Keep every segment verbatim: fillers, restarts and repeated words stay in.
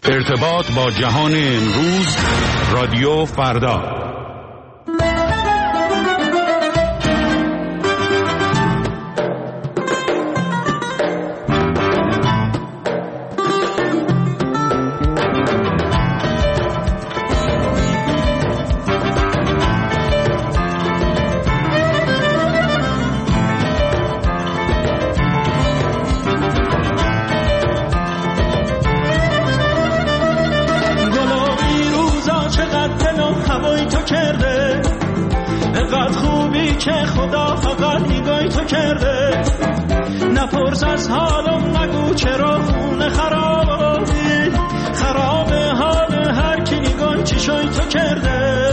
ارتباط با جهان امروز، رادیو فردا. که خدا فقط نگاهی تو کرده، نپرس از حالم، نگو چرا خونه خرابی، خراب حال هر کی نگاه چشای تو کرده.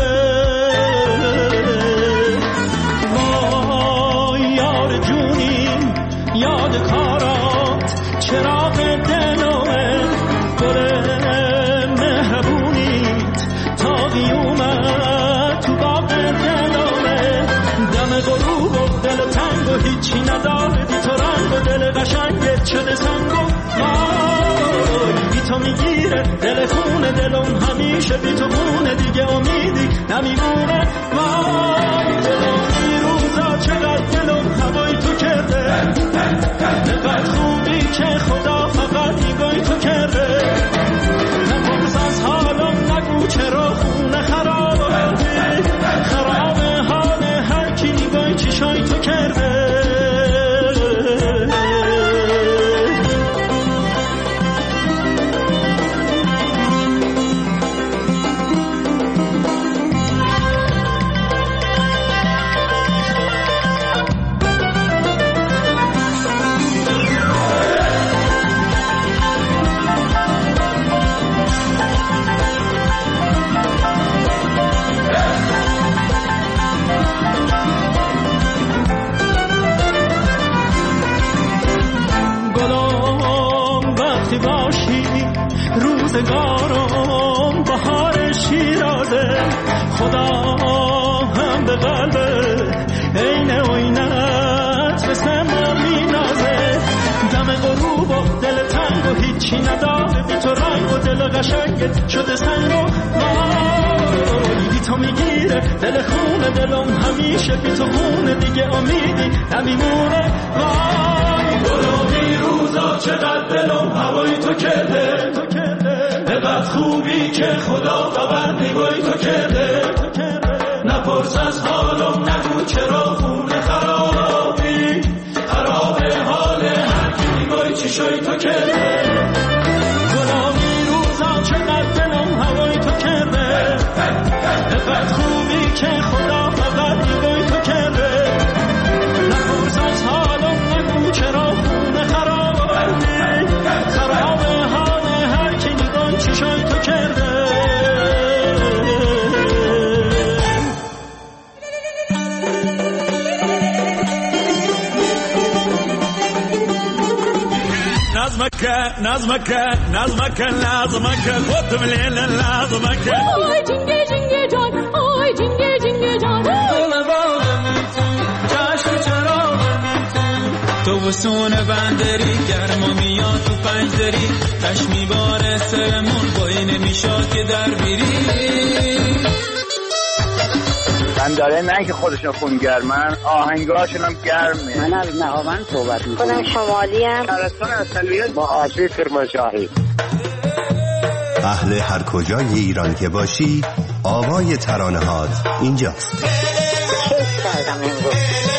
وای یار جونی، یاد کارات، چراغ دلوه، گل مهربونیت تا قیومت تو باغ دلوه. دم غروب و دل تنگ و هیچی نداره بی تو رنگ و دل قشنگت شده سنگ و وای بی تو میگیره دل خونه دلم همیشه بی تو خونه دیگه امیدی نمیمونه. وای دلم این روزا چقدر دلم هوای تو کرده، نقدر خوبی که خدا فقط نگاهی تو کرده، نپرس از حالم، نگو چرا خونه خرابه، خراب حال هر کی نگاهی چشای تو کرده. روزگارم بهار شیرازه، خدا هم به قلب عین عینت رسم و مینازه. دم غروب و دل تنگ و هیچی نداره بی تو رنگ و دل قشنگت شده سنگ و وای بی تو میگیره دل خونه دلم همیشه بی تو خونه دیگه امیدی نمیمونه. وای گلوبی روزا چقدر دلم هوای تو کرده، نقدر خوبی که خدا فقط نگاهی تو کرده، نپرس از حالم، نگو چرا خونه خرابی، خراب حال هر کی نگاهی چشای تو کرده. غلامی روزا چقدر دلم هوای تو کرده، نقدر خوبی که خدا فقط نگاهی تو کرده، نپرس از حالم، نگو چرا خونه خرابی، خراب حال هر کی نگاهی چشای تو کرده. نظمك نظمك نظمك نظمك قطب الليل نظمك آی جنگه جنگه جان، آی جنگه جنگه جان، چشم چراغ تو وسون بندری گرما میاد تو پنجدری، تش میباره سرمون بایی نمیشاد که در بیری. من داره نه که خودشون خونگرمن، آهنگاشون هم گرمه. من از نهاوند صحبت میکنم. خودم شمالی هم شهرستان اصلیت با آشوی کرمانشاهی. اهل هر کجای ایران که باشی، آوای ترانه هات اینجاست. حس کردم امروز.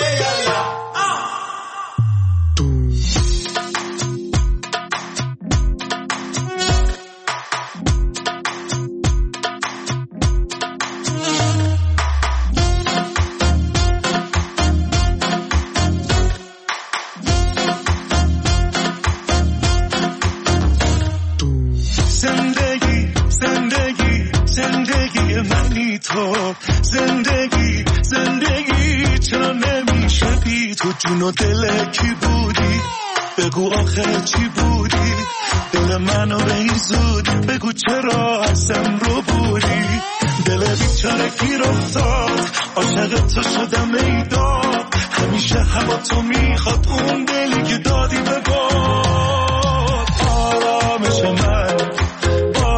زندگی زندگی چرا نمیشه بی تو، جون و دل کی بودی بگو آخر چی بودی، دل منو به این زودی بگو چرا ازم رو بودی، دل بیچاره گیر افتاد عاشق تو شدم ای داد، همیشه هوا تو میخواد اون دلی که دادی بگاد. آرامش من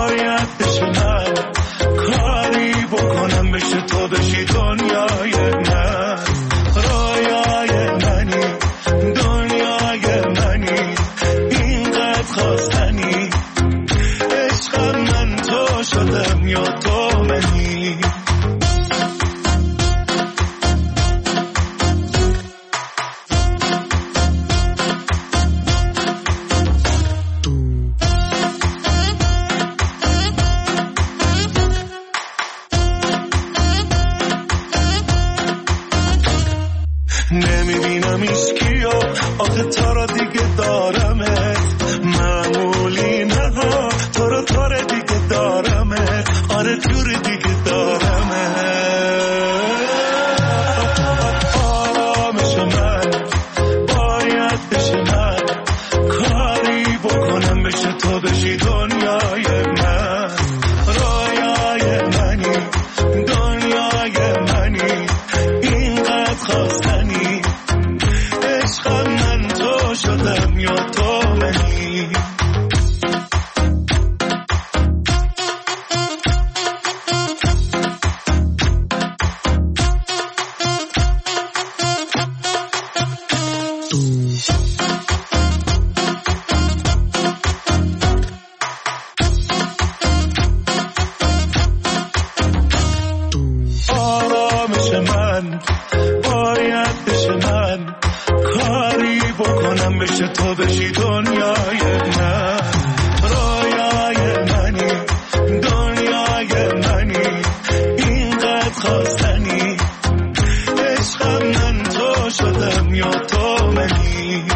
بشی دنیای من، رویای منی، دنیای منی، اینقدر خواستنی، عشقم من تو شدم یا تو منی. تو بشی دنیای من، رویای منی، دنیای منی، اینقدر خواستنی، عشقم من تو شدم یا تو منی.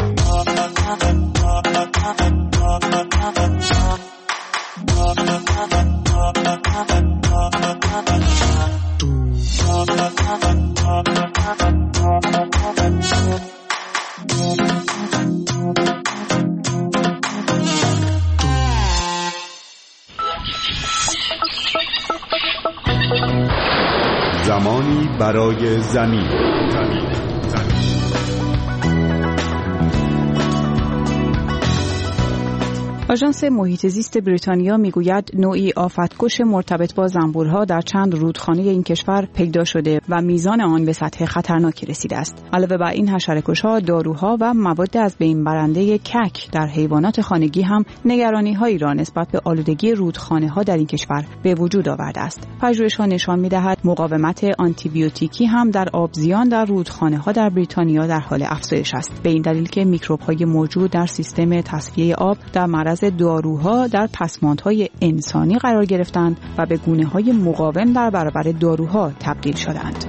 زمانی برای زمین. آژانس محیط زیست بریتانیا میگوید نوعی آفتکش مرتبط با زنبورها در چند رودخانه این کشور پیدا شده و میزان آن به سطح خطرناکی رسیده است. علاوه بر این حشره‌کش‌ها، داروها و مواد از بین برنده کک در حیوانات خانگی هم نگرانی‌هایی را نسبت به آلودگی رودخانه‌ها در این کشور به وجود آورده است. پژوهش‌ها نشان می‌دهد مقاومت آنتیبیوتیکی هم در آبزیان در رودخانه‌ها در بریتانیا در حال افزایش است. به این دلیل که میکروب‌های موجود در سیستم تصفیه آب در معرض داروها در پسماندهای انسانی قرار گرفتند و به گونه‌های مقاوم در برابر داروها تبدیل شدند.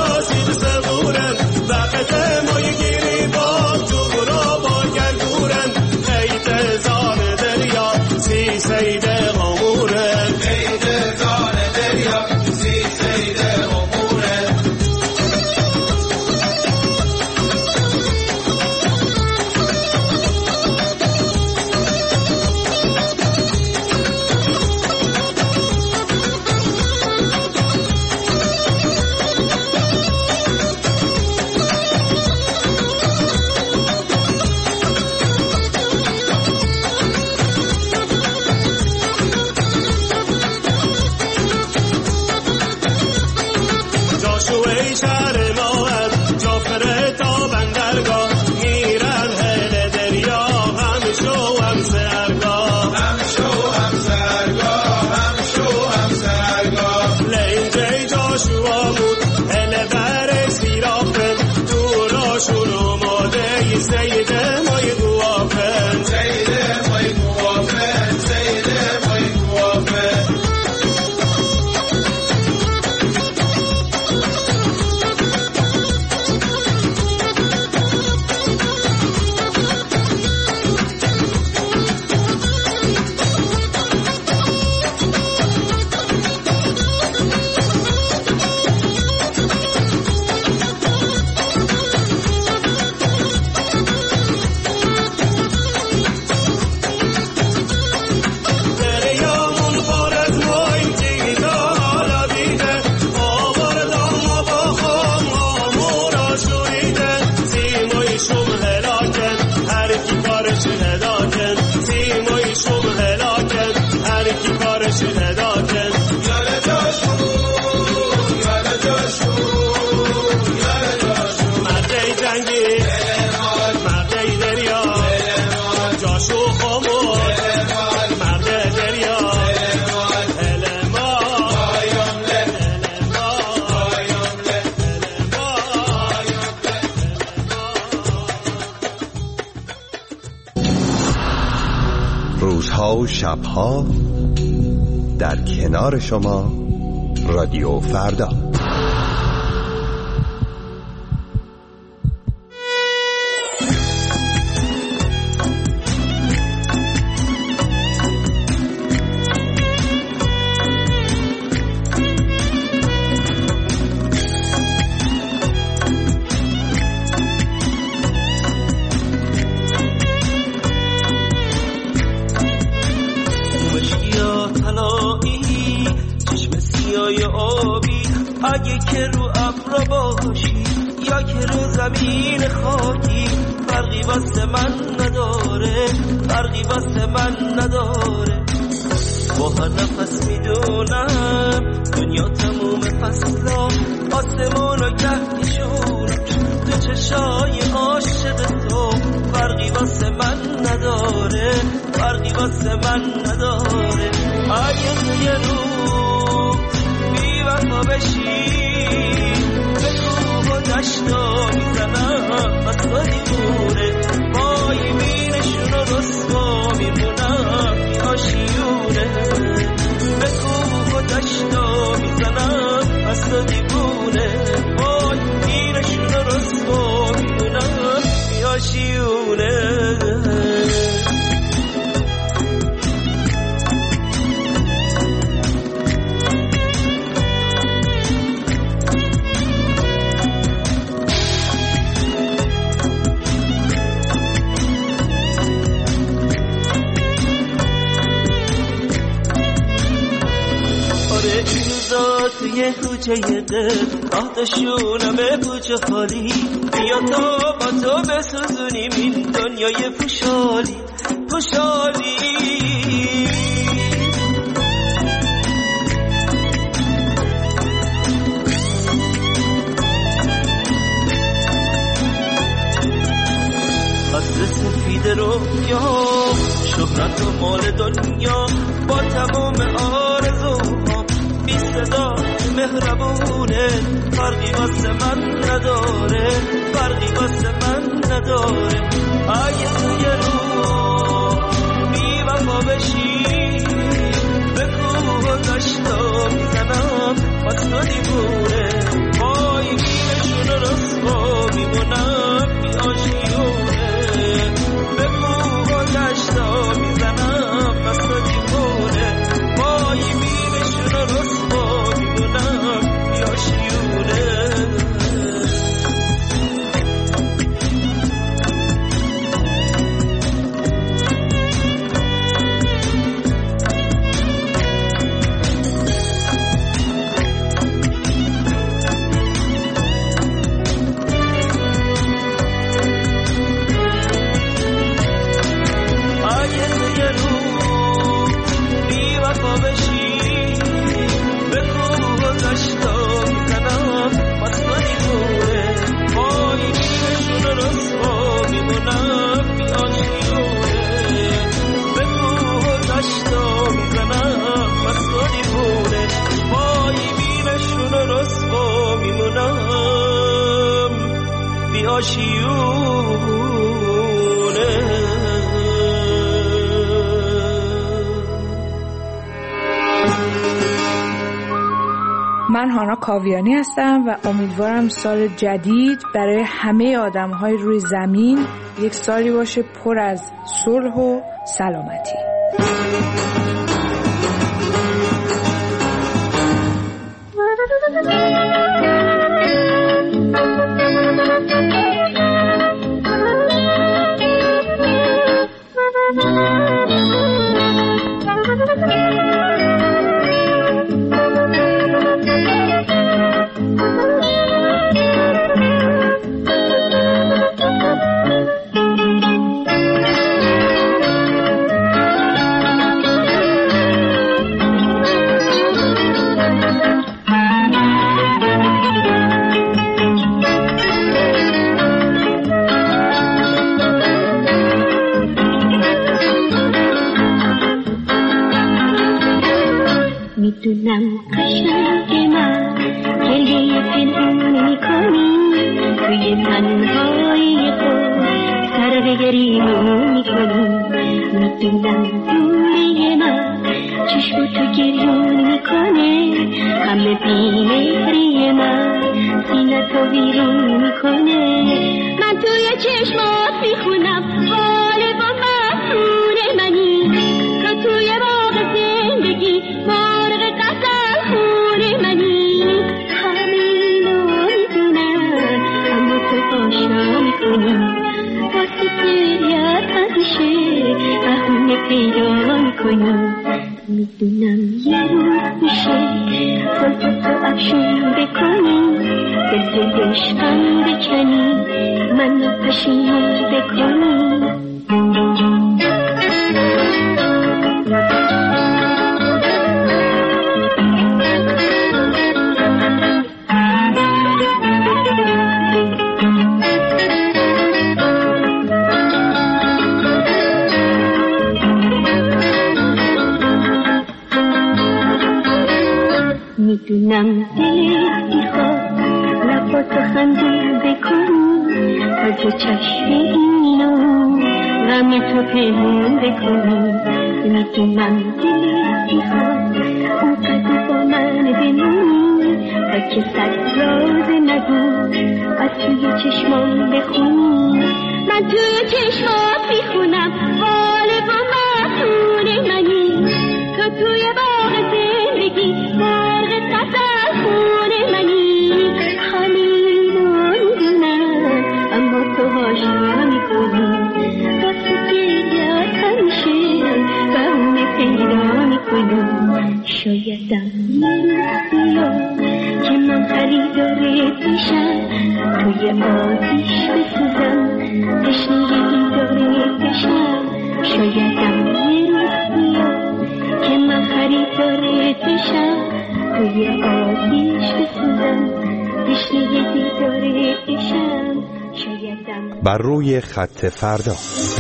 وقت ما گیری با تو را با گردورن روزها و شبها در کنار شما رادیو فردا. اگه که رو ابر باشی یا که رو زمین خاکی، فرقی واسه من نداره، فرقی واسه من نداره. با هر نفس میدونم دنیا تموم فصلا، آسمون و گهدیشون تو چشای عاشق تو، فرقی واسه من نداره، فرقی واسه من نداره. اگه توی رو بی وفا بشی به کوه و دشتا میزنم از تو دیوونه، با یمینشون و رسوا میمونم بی آشیونه. به کوه و دشتا میزنم از تو دیوونه، با یمینشون و رسوا میمونم بی آشیونه. توی کوچه دل آتشونم کوچه خالی، بیا تا با تو بسوزونیم این دنیای پوشالی پوشالی. قصر سفید رویا، شهرت و مال دنیا، با تمام آرزوها بی صدا مهربونه، فرقی واسه من نداره، فرقی واسه من نداره. اگه توی رو بی وفا بشی به کوه و دشتا میزنم از تو دیوونه، با یمینشون و رسوا میمونم بی آشیونه. به کوه و دشتا میزنم از تو دیوونه، با یمینشون و رسوا میمونم بی آشیونه. من هانا کاویانی هستم و امیدوارم سال جدید برای همه آدم‌های روی زمین یک سالی باشه پر از صلح و سلامتی. میدونم دوری من چشم تو گریون میکنه، همه بیمهری من سینه تو ویرون میکنه. من توی چشمات میخونم حال با مسئول منی، تو توی باغ زندگی مرغ غزل خون منی. همه اینو میدونم اما تو باشا میکنی، واسه گریت همیشه بهونه پیدا میکنی. میدونم یه روز میشه تو تو افشون بکنی، دل عشقم بکنی، منو پشیمون بکنی. میدونم دلت میخواد لباتو خنده بکنی، از چشم اینو غم تو پیمون بکنی. میدونم دلت میخواد اونقدر با من بمونی، تا که صد راز نگو از توی چشمان بخونی. من توی چشمات میخونم حال با مسئول منی، تو توی باغ زندگی مرغ غزل خون منی. همینو میدونم اما تو هاشا میکنی، واسه گریت همیشه بهونه پیدا میکنی. شایدم یه روز بیاد که من خریدارت بشم، توی آتیش بسوزم تشنه دیدارت بشم. شایدم یه روز بیاد که من خریدارت بشم، توی آتیش بسوزم تشنه دیدارت بشم. شایدم بر روی خط فردا.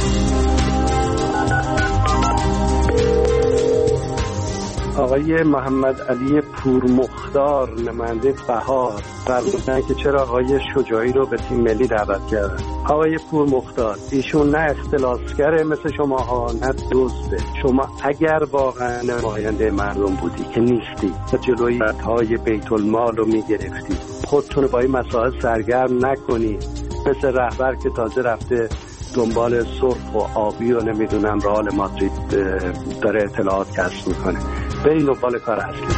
آقای محمد علی پورمختار نماینده بهار فرمودن که چرا آقای شجاعی رو به تیم ملی دعوت کردن. آقای پورمختار ایشون نه اختلاسگره مثل شماها نه دزده. شما اگر واقعا نماینده مردم بودی که نیستی و جلوی های بیت المال رو میگرفتی، خودتون با این مسائل سرگرم نکنی مثل رهبر که تازه رفته دنبال سرخ و آبی و نمیدونم رئال مادرید داره اطلاعات کسب میکنه. به این دنبال کار اصلی.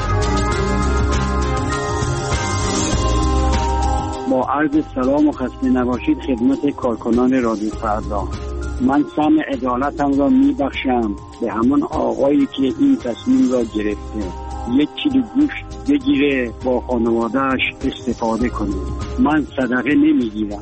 با عرض سلام و خسته نباشید خدمت کارکنان رادیو فردا. من سهم عدالتم را میبخشم به همان آقایی که این تصمیم را گرفته یک کیلو گوشت بگیره با خانوادهش استفاده کنه. من صدقه نمیگیرم.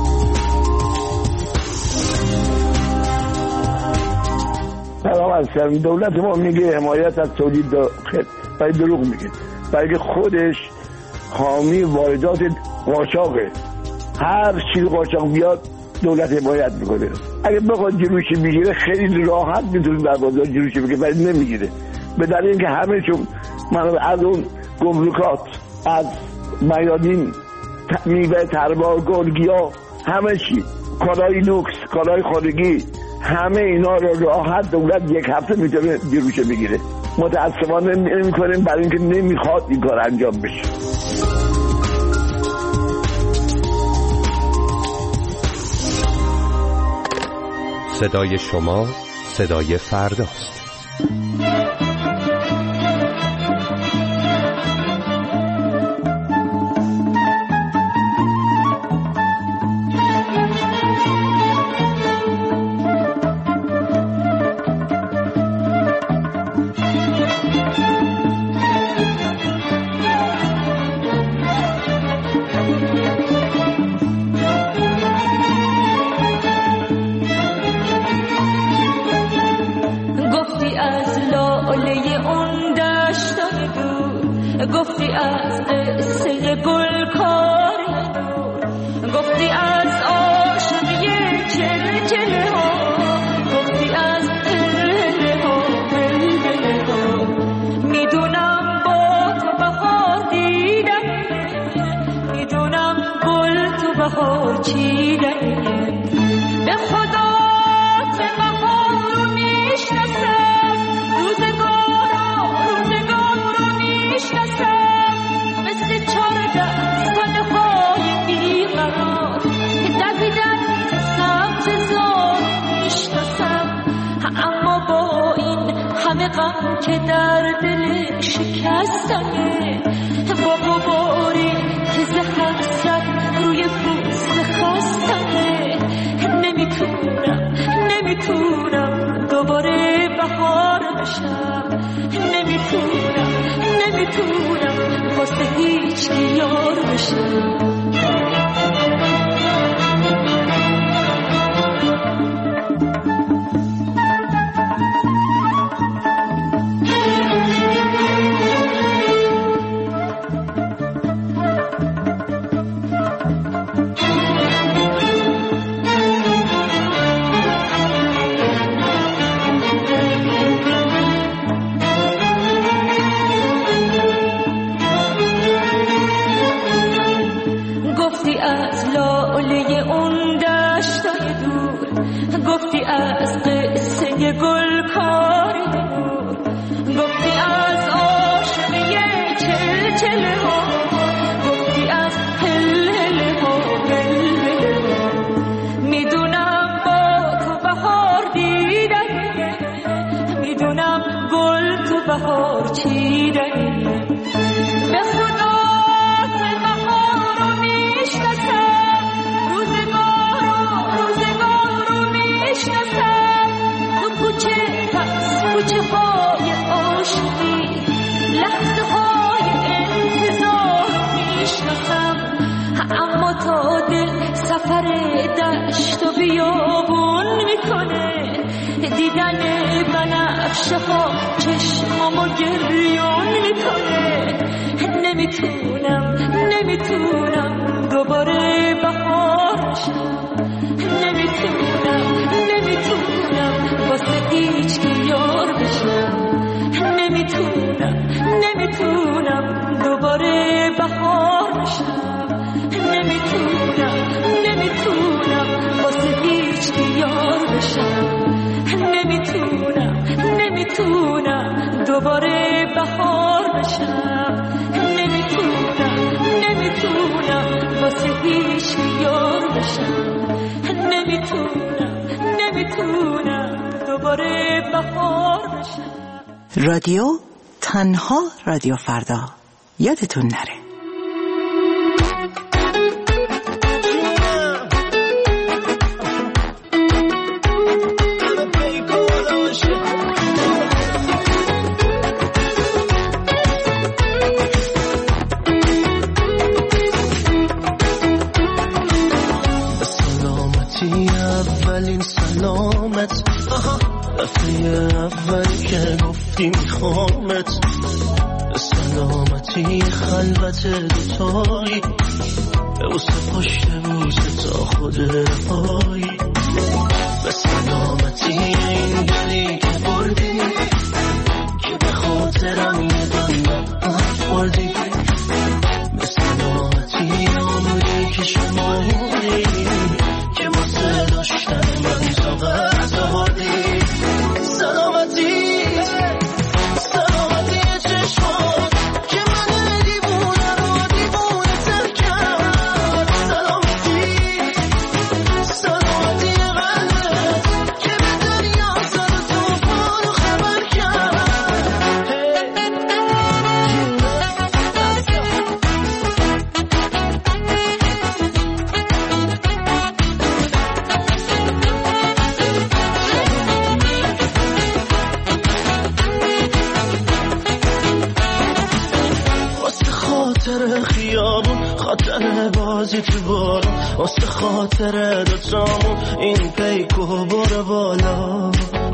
سلام هستم. دولت ما میگه حمایت از تولید داخل، برای دروغ میگه، برای خودش حامی واردات قاچاقه. هر چیز قاچاق بیاد دولت حمایت میکنه. اگه بخواد جلوشی بگیره خیلی راحت میتونه در بازار جلوشی بگیره، ولی نمیگیره. به دلیل اینکه همه چون من از اون گمرکات، از میادین، میوه، تربار، گلگیا، همه چی، کالای لوکس، کالای خانگی، همه اینا رو راحت دولت یک هفته میتونه جلوش بگیره. متاسفانه نمی‌کنیم برای اینکه نمیخواد این کار انجام بشه. صدای شما صدای فرداست. گفتی از قصه گلکاری دور، گفتی از عاشقی چلچله ها، گفتی از هله ها هله ها. میدونم با تو بهار دیدم، میدونم گل تو بهار چیدم. به خدا که بهار رو میشه غم که در دل شکستمه، با غباری که ز حسرت روی پوست خستمه. نمیتونم نمیتونم دوباره بهار بشم، نمیتونم نمیتونم واسه هیچ کی یار بشم. گفتی از قصه گلکاری دور، گفتی از عاشقی چلچله ها، گفتی از هلهله ها بلبله ها. میدونم با تو بهار دیدنه، میدونم گل تو بهار چیدنه. به خدا بهار رو میشناسم، روزگار روزگار رو میشناسم. تو کوچه پس کوچه های عاشقی، لحظه های انتظار میشناسم. اما تا دل سفر دشت و بیابون میکنه، دیدن بنفشه ها چشمامو گریون میکنه. نمیتونم نمیتونم دوباره بهار شم، نمیتونم نمیتونم واسه هیچ کی یار بشم. نمیتونم نمیتونم دوباره بهار بشم، نمیتونم نمیتونم واسه هیچ کی یار بشم. نمیتونم نمیتونم دوباره بهار بشم، نمیتونم نمیتونم واسه هیچ کی یار بشم. نمیتونم نمیتونم دوباره بهار بشم. رادیو تنها رادیو فردا، یادتون نره. اولین سلامت، دفعه اول که گفتی میخوامت، سلامتی خلوت دوتایی، به واسه پشت بوسه تا خود رفایی. به سلامتی این دلی که بردی، که به خاطرم یه دنیا بردی. به سلامتی عمری که شمایی، که واسه داشتن من طاقت آوردی. سلامتی سلامتی چشمات که من دیوونه رو دیوونه تر کرد. سلامتی سلامتی قلبت که به دریا زد و توفان رو خبر کرد. خاطر خیابون، خاطر بازی تو بارون، واسه خاطر دوتامون این پیکو بره بالا.